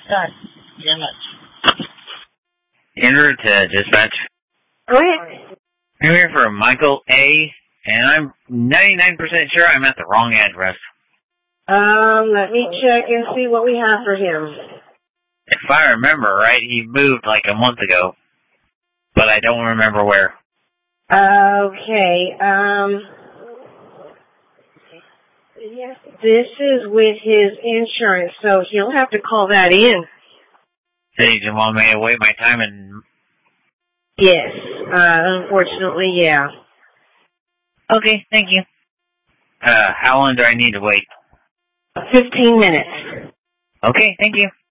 God damn it. Enter to dispatch. Go ahead. I'm here for Michael A., and I'm 99% sure I'm at the wrong address. Let me check and see what we have for him. If I remember right, he moved like a month ago, but I don't remember where. Okay, this is with his insurance, so he'll have to call that in. So you just want me to wait my time and... Yes, unfortunately, yeah. Okay, thank you. How long do I need to wait? 15 minutes. Okay, thank you.